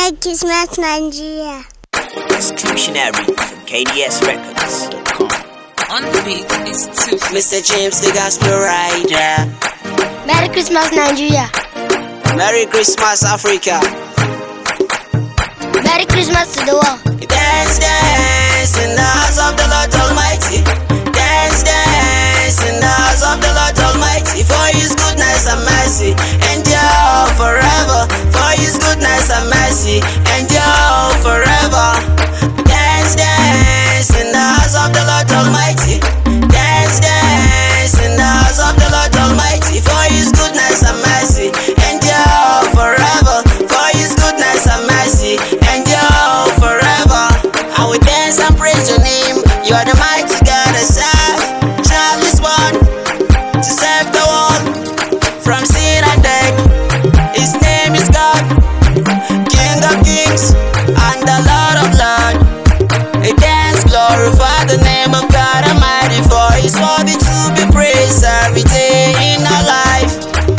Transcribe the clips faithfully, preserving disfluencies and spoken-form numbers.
Merry Christmas, Nigeria. Exclusionary from K D S Records dot com. On the beat is two. Mister James, the gospel rider. Merry Christmas, Nigeria. Merry Christmas, Africa. Merry Christmas to the world. Dance, dance in the house of the Lord Almighty. Dance, dance in the house of the Lord Almighty. For His goodness and mercy endure forever. For His goodness and mercy endure forever. Dance, dance in the house of the Lord Almighty. Dance, dance in the house of the Lord Almighty. For His goodness and mercy endure forever. For His goodness and mercy endure forever. I will dance and praise your name. You are the mighty God I serve. Child is born to save the world from sin and death. His name is God, King of kings and the Lord of lords. A dance glorify the name of God Almighty, for He's worthy to be praised every day in our life.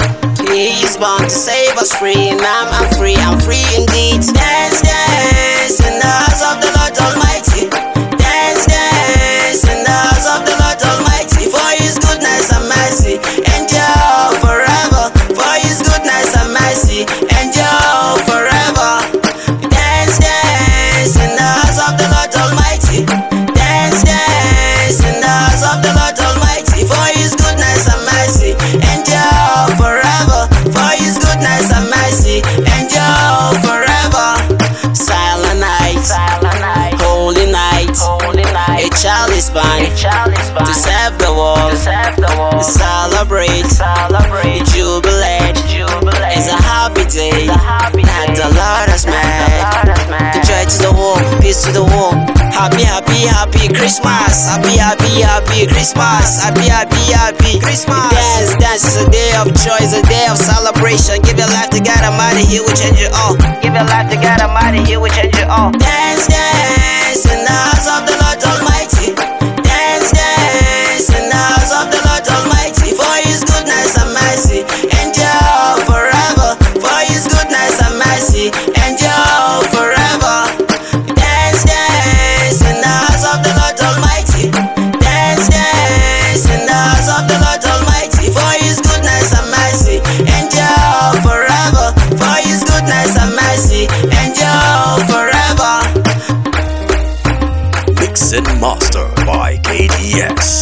He is born to save us free, and I'm, I'm free, I'm free indeed. Dance, dance in the house of the Lord Almighty. Dance, dance in the house of the Lord Almighty. For His goodness and mercy endure forever. For His goodness and mercy endure forever. Dance, dance in the house of the Lord Almighty. Dance, dance in the house of the Lord Almighty. For His goodness and mercy endure forever. For His goodness and mercy endure forever. Silent night, Silent night. Holy night, Holy night. A child is born, to serve the world, to celebrate, celebrate. Jubilate, jubilate. It's a happy day, a happy that day. The Lord has made. Joy to the world, peace to the world. Happy, happy, happy Christmas. Happy, happy, happy Christmas. Happy, happy, happy Christmas. Dance, dance is a day of joy, it's a day of celebration. Give your life to God Almighty, He will change it all. Give your life to God Almighty, He will change it all. Dance, dance in the house of the Lord Almighty. Dance, dance in the house of the Lord Almighty. For His goodness and mercy endure forever. For His goodness and mercy endure forever. Dance, dance in the house of the Lord Almighty. Dance, dance in the house of the Lord Almighty. For His goodness and mercy endure forever. For His goodness and mercy endure forever. Mix and master by K D S.